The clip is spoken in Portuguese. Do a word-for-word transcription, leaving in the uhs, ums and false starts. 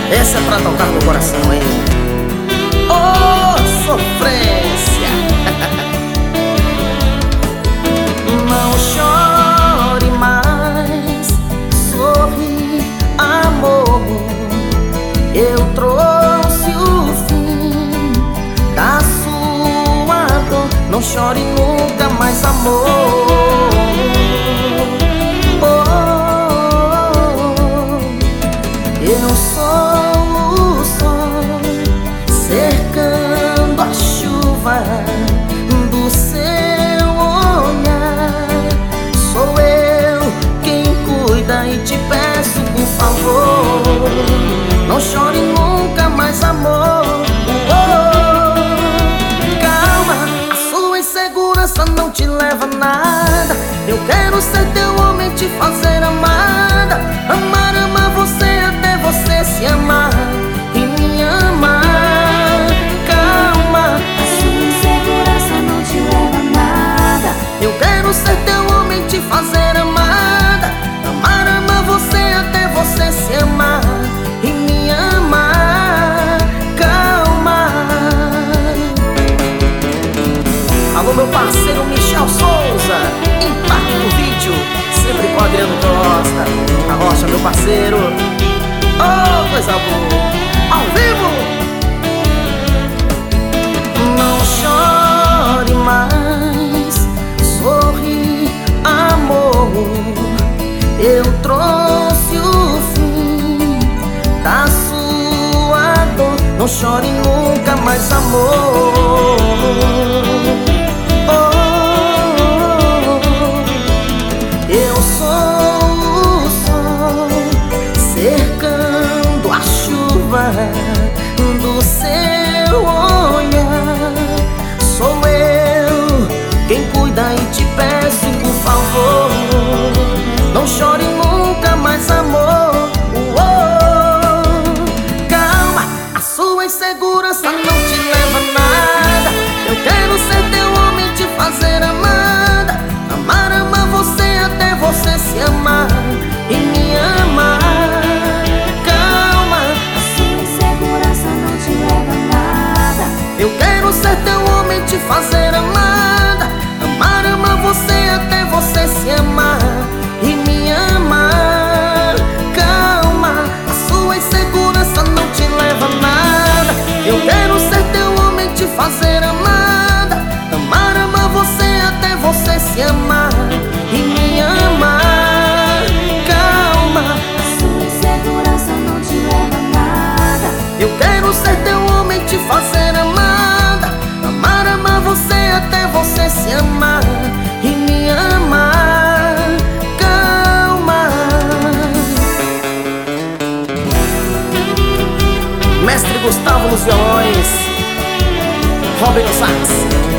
Essa é pra tocar no coração, hein? Oh, sofrência! Não chore mais, sorri, amor. Eu trouxe o fim da sua dor. Não chore nunca mais, amor. Eu sou o sol cercando a chuva do seu olhar. Sou eu quem cuida e te peço, por favor, não chore nunca mais, amor. Oh, calma, a sua insegurança não te leva a nada. Eu quero ser teu homem, te fazer amada. Amar, amar você até você se amar e me amar. Calma, a sua insegurança não te leva a nada. eu quero ser teu homem, te fazer amada. Amar, amar você até você se amar e me amar. Calma. Alô, meu parceiro Michel Souza, Impacto Vídeo, sempre com Adriano Costa. A Rocha, meu parceiro. Oh, coisa boa, ao vivo. Não chore mais, sorri, amor. Eu trouxe o fim da sua dor. Não chore nunca mais, amor. Oh, eu sou o sol cercando a chuva do seu olhar. Sou eu quem cuida e te peço, por favor, não chore nunca mais, amor. Oh, calma, a sua insegurança não te leva a nada. Eu quero ser teu homem, te fazer amada. Amar, amar você até você se amar e me amar. Calma, a sua insegurança não te leva a nada. eu quero ser teu homem, te fazer amada. Amar, amar você até você se amar e me amar. Calma, a sua insegurança não te leva a nada. Eu quero ser teu homem, te fazer amada. Amar, amar você até você se amar e me amar. Calma, a sua insegurança não te leva a nada. eu quero ser teu homem, te fazer amada. Amar, amar você até você se amar e me amar. Calma. Mestre Gustavo nos violões, Robin no sax.